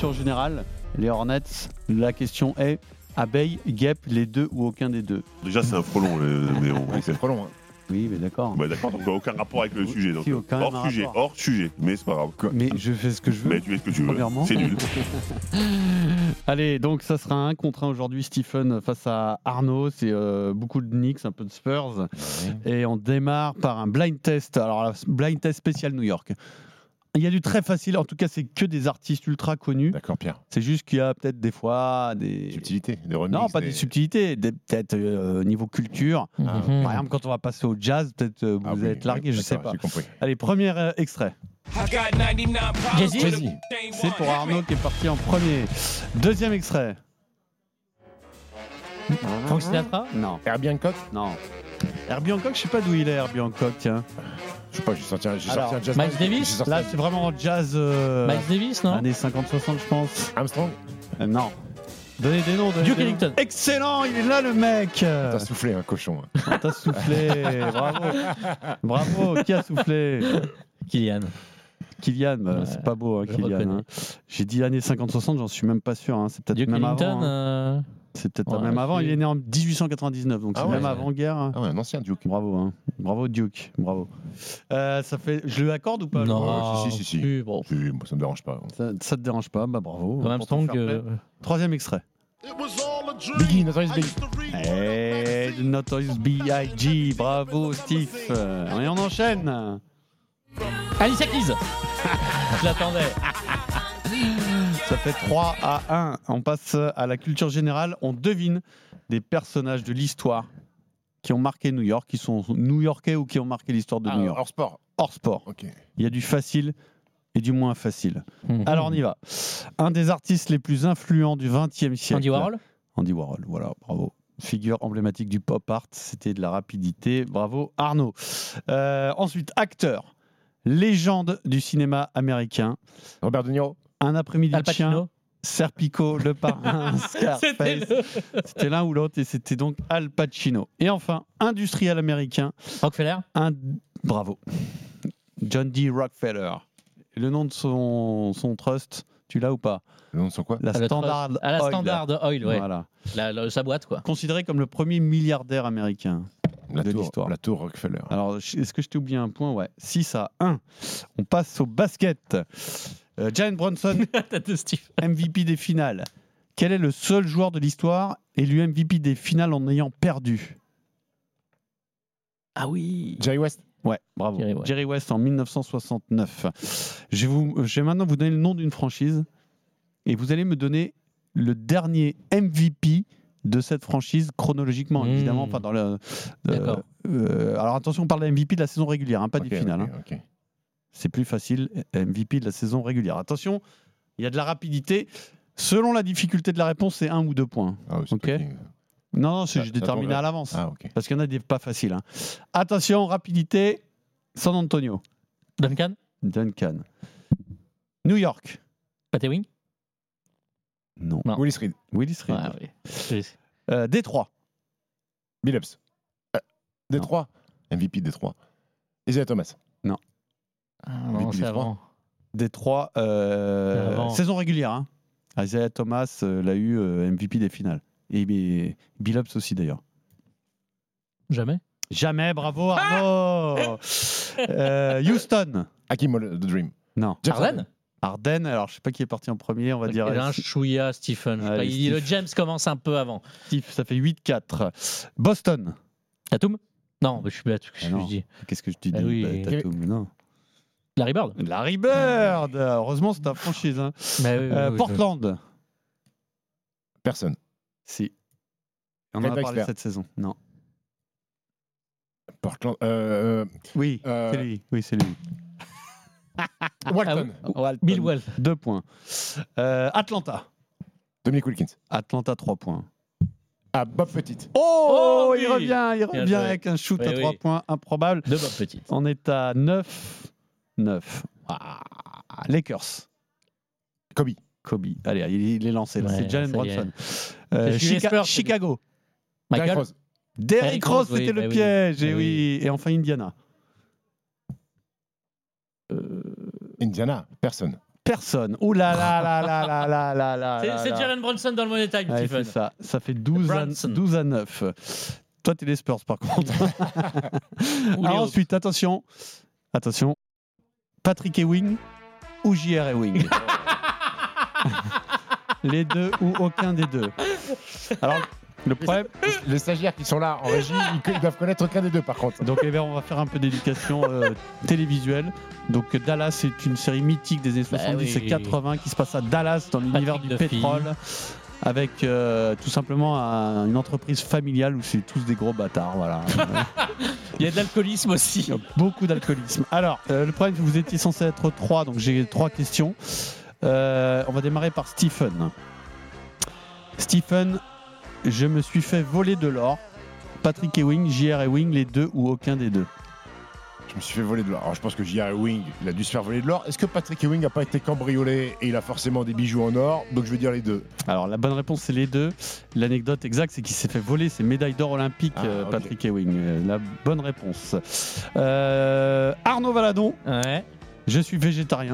culture générale. Les Hornets, la question est abeille, guêpe, les deux ou aucun des deux. Déjà, c'est un frelon, mais C'est trop long. Hein. Oui, mais d'accord. Bah, d'accord, donc aucun rapport avec le sujet. Donc, Si, aucun rapport. hors sujet, mais c'est pas grave. Mais je fais ce que je veux. Mais tu fais ce que tu veux. Premièrement. C'est nul. Allez, donc ça sera 1 contre 1 aujourd'hui, Stephen face à Arnaud. C'est beaucoup de Knicks, un peu de Spurs. Ouais. Et on démarre par un blind test. Alors, blind test spécial New York. Il y a du très facile, en tout cas, c'est que des artistes ultra connus. D'accord, Pierre. C'est juste qu'il y a peut-être des fois des. Subtilité, des remixes. Non, pas des subtilités, peut-être niveau culture. Ah, Par exemple, quand on va passer au jazz, peut-être vous Ah allez oui, être largué, oui, je sais d'accord, pas. J'ai compris. Allez, premier extrait. Jay-Z. C'est pour Arnaud qui est parti en premier. Deuxième extrait. Frank Sinatra. Non, Herbie Hancock. non. Herbie Hancock, je sais pas d'où il est, Herbie Hancock, tiens. Je sais pas, j'ai sorti un Alors, jazz. Miles Davis. J'ai sorti Là, c'est vraiment jazz. Miles Davis, non? Années 50-60, je pense. Armstrong. Non. Donnez des noms. Duke Ellington. Excellent, il est là, le mec. T'as soufflé un cochon. Hein. T'as soufflé. Bravo. Bravo. Qui a soufflé? Kylian. Kylian, Ouais, c'est pas beau, hein, je Kylian. reconnais. Hein. J'ai dit années 50-60, j'en suis même pas sûr. Hein. C'est peut-être Duke même Ellington. avant. Hein. C'est peut-être ouais, même avant. je suis- Il est né en 1899, donc Ah c'est ouais, même ouais. avant-guerre. Hein. Ah ouais, un ancien Duke. Bravo, hein. Bravo Duke, bravo. Ça fait, je le accorde ou pas? Non. si. Plus, bon. Moi, ça me dérange pas. Ça te dérange pas? Bah bravo. Quand même, Pour ton Strong. fair play. Troisième extrait. Biggie, Notorious Big. Et Notorious B.I.G. Bravo Steve. Et on enchaîne. Alicia Keys. Je l'attendais. Ça fait 3-1. On passe à la culture générale. On devine des personnages de l'histoire qui ont marqué New York, qui sont new-yorkais ou qui ont marqué l'histoire de New York. Hors sport. Hors sport. Ok. Il y a du facile et du moins facile. Alors on y va. Un des artistes les plus influents du XXe siècle. Andy Warhol. Andy Warhol, voilà, bravo. Figure emblématique du pop art, c'était de la rapidité. Bravo Arnaud. Ensuite, acteur. Légende du cinéma américain. Robert De Niro. Un après-midi Al de chien. Pacino. Serpico, Le Parrain, Scarface. C'était l'un ou l'autre et c'était donc Al Pacino. Et enfin, industriel américain. Rockefeller. Bravo. John D. Rockefeller. Le nom de son trust, tu l'as ou pas? Le nom de son quoi? La Le Standard trust. À la Oil. Standard Oil, ouais. Voilà. Sa boîte, quoi. Considéré comme le premier milliardaire américain La de tour, l'histoire. la tour Rockefeller. Alors, est-ce que je t'ai oublié un point? Ouais. 6-1. On passe au basket. Jalen Brunson, Tête de Steve. MVP des finales. Quel est le seul joueur de l'histoire élu MVP des finales en ayant perdu? Ah oui. Jerry West. Ouais, bravo. Jerry Jerry West. West en 1969. Je vais maintenant vous donner le nom d'une franchise et vous allez me donner le dernier MVP de cette franchise chronologiquement, évidemment. Enfin, dans le. D'accord. Alors attention, on parle de MVP de la saison régulière, hein, pas des Ok, finales. ok, Hein. ok. C'est plus facile, MVP de la saison régulière. Attention, il y a de la rapidité. Selon la difficulté de la réponse, c'est 1 ou 2 points. Ah oui, c'est Ok. toi qui- Non, Ça- j'ai ça déterminé tombe- à l'avance. Ah, ok. Parce qu'il y en a des pas faciles. Hein. Attention, rapidité. San Antonio. Duncan. Duncan. New York. Pat Ewing. Non. Non. Willis Reed. Willis Reed. Ouais, oui. Détroit. Billups. Détroit. MVP Détroit. Isaiah Thomas. Ah, non, MVP c'est Détroit. avant. Détroit. Avant. Saison régulière. Hein. Isaiah Thomas l'a eu MVP des finales. Et Billups aussi d'ailleurs. Jamais. Jamais, bravo Arnaud. Houston. Hakim The Dream. Non. Jeff Harden. Arden, alors je sais pas qui est parti en premier, on va dire. Il a un chouïa, Stephen. Allez, Il dit Steve. le James commence un peu avant. Steve, ça fait 8-4. Boston. Tatum. Non, je suis là. Ah non. Je dis. Qu'est-ce que je te dis Ah oui. Tatum, non. Larry Bird. Larry Bird. Heureusement, c'est ta franchise. Hein. Portland. Personne. Si. On en Red a parlé Wexler. cette saison. Non. Portland. Oui, Euh, c'est lui. Oui, c'est lui. Walton. Walton. Bill Wells. 2 points. Atlanta. Dominique Wilkins. Atlanta, 3 poins. Ah, Bob Petit. Oh, oui. il revient Bien joué. avec un shoot Oui, à 3 oui. points improbable. De Bob Petit. On est à 9. Lakers. Kobe. Allez, il est lancé. Là. Ouais, C'est Jalen ça y est. Brunson. C'est Julius Spurs, c'est Chicago. Derrick Michael. Rose. Derrick Derrick Rose, Rose, c'était oui, le bah piège. oui. Et Bah oui. Et enfin Indiana. Indiana. Personne. Personne. Ouh là là là là là là là là là C'est là. Jalen Brunson dans le Money Time, Ouais, Stephen. c'est ça. Ça fait 12 Brunson. à 9. Toi, t'es les Spurs, par contre. Ou les Alors, autres. ensuite, attention. Patrick Ewing ou J.R. Ewing Les deux ou aucun des deux. Alors, le problème... Les stagiaires qui sont là en régie, ils doivent connaître aucun des deux par contre. Donc, eh bien, on va faire un peu d'éducation télévisuelle. Donc, Dallas, c'est une série mythique des années 70 et oui. 80 qui se passe à Dallas, dans l'univers Patrick du Duffy. pétrole, avec tout simplement une entreprise familiale où c'est tous des gros bâtards. Voilà. Il y a de l'alcoolisme aussi. Il y a beaucoup d'alcoolisme. Alors, le problème, c'est que vous étiez censé être 3, donc j'ai 3 questions. On va démarrer par Stephen. Stephen, je me suis fait voler de l'or. Patrick Ewing, J.R. Ewing, les deux ou aucun des deux? Je me suis fait voler de l'or. Alors je pense que J.R. Ewing, il a dû se faire voler de l'or. Est-ce que Patrick Ewing n'a pas été cambriolé et il a forcément des bijoux en or? Donc je vais dire les deux. Alors, la bonne réponse, c'est les deux. L'anecdote exacte, c'est qu'il s'est fait voler ses médailles d'or olympiques, Ok. Patrick Ewing. La bonne réponse. Arnaud Valadon, Ouais. je suis végétarien.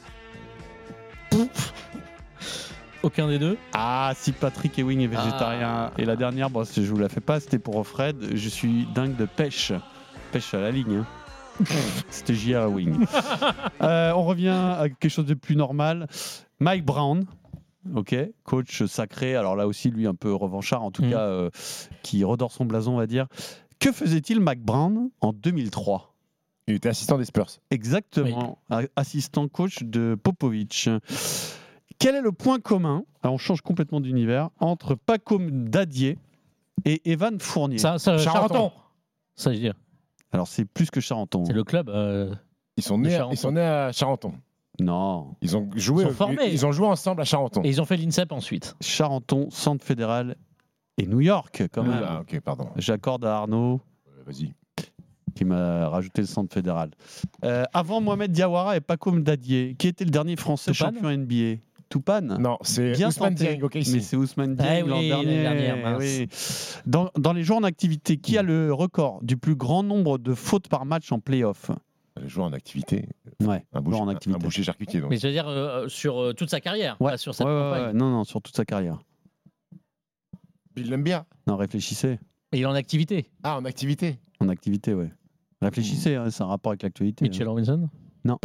Aucun des deux. Ah, si Patrick Ewing est végétarien. Et la dernière, bon, je vous la fais pas, c'était pour Fred. Je suis dingue de pêche. Pêche à la ligne. Hein. C'était J.R. Ewing. On revient à quelque chose de plus normal. Mike Brown, ok, coach sacré. Alors là aussi, lui, un peu revanchard, en tout cas, qui redore son blason, on va dire. Que faisait-il Mike Brown en 2003? Il était assistant des Spurs. Exactement, assistant coach de Popovic. Quel est le point commun, alors on change complètement d'univers, entre Paco Dadier et Evan Fournier? Ça, Charenton. Ça, je veux dire. Alors c'est plus que Charenton. C'est le club. Ils sont De nés Charenton. à Charenton. Non, Ils ont joué, Ils sont formés. ils ont joué ensemble à Charenton. Et ils ont fait l'INSEP ensuite. Charenton, Centre fédéral et New York quand même. Ah, ok, pardon. J'accorde à Arnaud Vas-y. qui m'a rajouté le Centre fédéral. Avant Mohamed Diawara et Paco Dadier, qui était le dernier Français Toupane champion NBA? Toupane. Non, c'est Bien Ousmane tenté, Dieng, ok, mais ici. c'est Ousmane Ah Dieng l'an oui, dernier. l'année dernière, mince. oui. Dans les joueurs en activité, qui a le record du plus grand nombre de fautes par match en play-off? Les joueurs en activité. Ouais, Un joueur en boucher, activité. un boucher charcutier. Donc. Mais je veux dire sur toute sa carrière, Ouais, pas sur cette ouais, campagne. non, sur toute sa carrière. Bill Laimbeer. Non, réfléchissez. Et il est en activité. Ah, en activité. En activité, ouais. Réfléchissez, hein, c'est un rapport avec l'actualité. Mitchell Robinson. Non.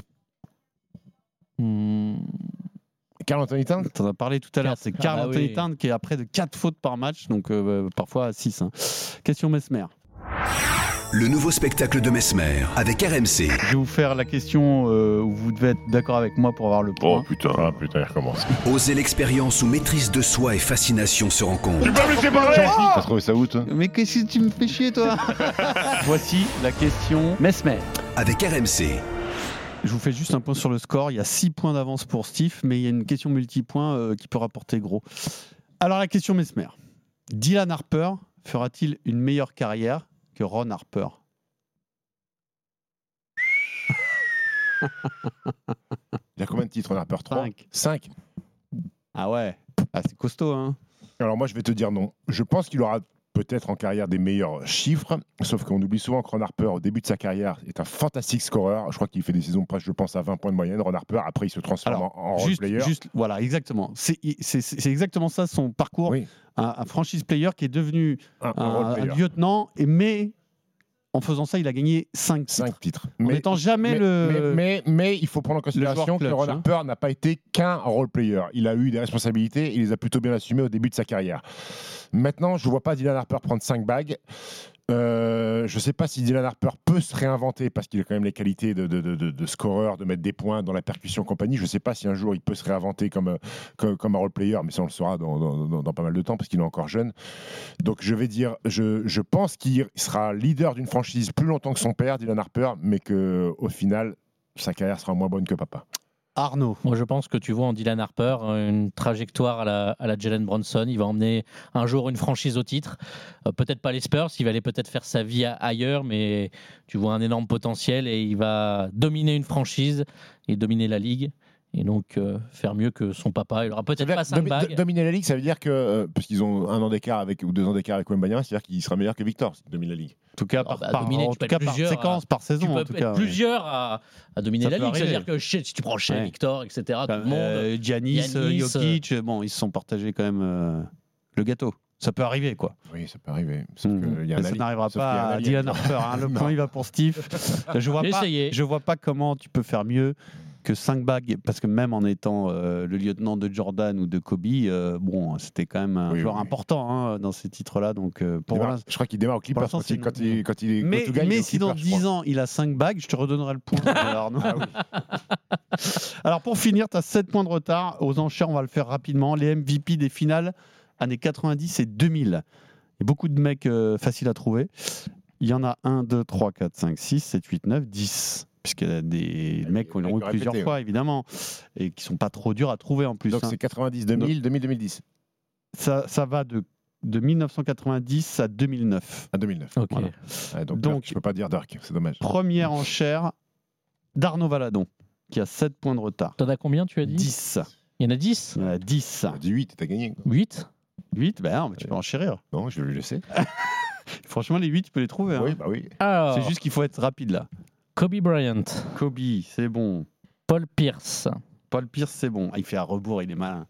Carl Anthony Towns. T'en as parlé tout à l'heure, c'est Karl Ah Anthony oui. Towns qui est à près de 4 fautes par match, donc parfois à 6. Hein. Question Mesmer. Le nouveau spectacle de Mesmer avec RMC. Je vais vous faire la question où vous devez être d'accord avec moi pour avoir le point. Oh putain. Ah putain, il recommence. Oser l'expérience où maîtrise de soi et fascination se rencontrent. Tu peux me laisser parler T'as trouvé ça où, toi? Mais qu'est-ce que tu me fais chier, toi? Voici la question Mesmer. Avec RMC. Je vous fais juste un point sur le score. Il y a 6 points d'avance pour Steve, mais il y a une question multipoint qui peut rapporter gros. Alors, la question Mesmer. Dylan Harper fera-t-il une meilleure carrière que Ron Harper? Il a combien de titres, Ron Harper? 3 5. 5. Ah ouais, c'est costaud, hein. Alors moi, je vais te dire non. Je pense qu'il aura peut-être en carrière des meilleurs chiffres, sauf qu'on oublie souvent que Ron Harper, au début de sa carrière, est un fantastique scoreur. Je crois qu'il fait des saisons presque, je pense, à 20 points de moyenne. Ron Harper, après, il se transforme Alors, en role player. voilà, exactement. C'est exactement ça son parcours. Oui. Un franchise player qui est devenu Un role un player. lieutenant, mais en faisant ça, il a gagné 5 titres. 5 titres. En n'étant jamais le... mais il faut prendre en considération que clutch, Ron hein. Harper n'a pas été qu'un role player. Il a eu des responsabilités, il les a plutôt bien assumées au début de sa carrière. Maintenant, je ne vois pas Dylan Harper prendre 5 bagues. Je ne sais pas si Dylan Harper peut se réinventer parce qu'il a quand même les qualités de scoreur, de mettre des points dans la percussion compagnie. Je ne sais pas si un jour il peut se réinventer comme un role player, mais ça on le saura dans pas mal de temps parce qu'il est encore jeune. Donc je vais dire, je pense qu'il sera leader d'une franchise plus longtemps que son père, Dylan Harper, mais qu'au final, sa carrière sera moins bonne que papa. Arnaud. Moi, je pense que tu vois en Dylan Harper une trajectoire à la Jalen Brunson. Il va emmener un jour une franchise au titre. Peut-être pas les Spurs, il va aller peut-être faire sa vie ailleurs, mais tu vois un énorme potentiel et il va dominer une franchise et dominer la ligue. Et donc, faire mieux que son papa. Il aura peut-être pas 5 bagues. Dominer la Ligue, ça veut dire que, parce qu'ils ont 1 an d'écart ou 2 ans d'écart avec Wembanyama, c'est-à-dire qu'il sera meilleur que Victor s'il domine la Ligue. En tout cas, dominer, en tout cas, par séquence, par saison. Tu en tout peux cas, être plusieurs à dominer Ça la peut Ligue. C'est-à-dire arriver. que si tu prends chez Victor, etc., tout le monde. Giannis, Giannis, Jokic, bon, ils se sont partagés quand même le gâteau. Ça peut arriver, quoi. Oui, ça peut arriver. Sauf que il y a un Mais ça allié. n'arrivera Sauf qu'il y a un pas à allié. Dylan Harper. Hein. Le point, il va pour Steve. Je vois pas comment tu peux faire mieux que 5 bagues, parce que même en étant le lieutenant de Jordan ou de Kobe, bon, c'était quand même un joueur important hein, dans ces titres-là. Donc, pour Je crois qu'il démarre au Clippers l'instant, c'est quand il est mais, Portugal, il est au si dans Clippers, je 10 ans il a 5 bagues, je te redonnerai le point. Alors, non. Alors pour finir, tu as 7 points de retard. Aux enchères, on va le faire rapidement. Les MVP des finales années 90 et 2000. Il y a beaucoup de mecs faciles à trouver. Il y en a 1, 2, 3, 4, 5, 6, 7, 8, 9, 10. Puisqu'il y a des mecs qui l'ont eu plusieurs fois, évidemment, et qui ne sont pas trop durs à trouver en plus. Donc c'est 90, 2000, 2000, 2010. Ça va de 1990 à 2009. À 2009. Ok. Voilà. Ouais, donc je peux pas dire Dirk, c'est dommage. Première enchère d'Arnaud Valadon, qui a 7 points de retard. T'en as combien, tu as dit 10. Il y en a 10 Il y en a 10. On a dit 8, t'as gagné. 8 8, ben non, mais tu peux enchérir. Non, je vais le laisser. Franchement, les 8, tu peux les trouver. Hein. Oui, bah oui. Alors, C'est juste qu'il faut être rapide là. Kobe Bryant, Kobe, c'est bon. Paul Pierce, Paul Pierce, c'est bon. Ah, il fait à rebours, il est malin.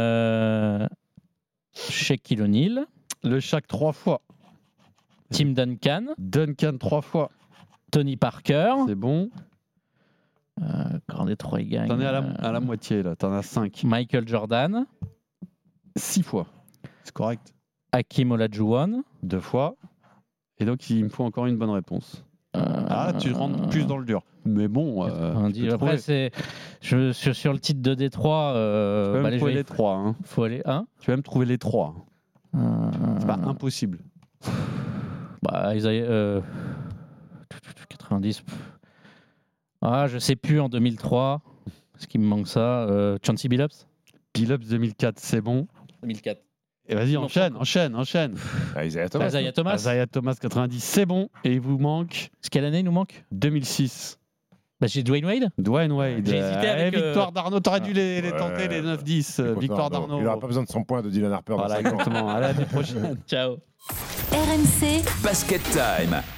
Shaquille O'Neal, Le Shaq 3 fois. Tim Duncan, Duncan 3 fois. Tony Parker. C'est bon. Quand les 3 ils gagnent. T'en es à la moitié là. T'en as 5. Michael Jordan, 6 fois. C'est correct. Hakeem Olajuwon. 2 fois. Et donc, il me faut encore une bonne réponse. Ah, tu rentres plus dans le dur. Mais bon. Après, c'est sur le titre de Détroit. Tu vas me trouver les 3. Hein. Faut aller. Hein Tu vas me trouver les 3. C'est pas impossible. Bah, Isaiah, 90. Ah, je sais plus en 2003. Est-ce qu'il me manque ça Chauncey Billups. Billups 2004, c'est bon. 2004. Et vas-y, Non, enchaîne. Isaiah Thomas. Isaiah Thomas 90, c'est bon. Et il vous manque Quelle année il nous manque 2006. Bah, j'ai Dwayne Wade. Dwayne Wade. J'ai hésité avec, Victoire d'Arnaud, t'aurais dû les tenter, les 9-10. Victoire d'Arnaud. Il n'aura pas besoin de son point de Dylan Harper. Voilà, exactement. À l'année prochaine. Ciao. RMC Basket Time.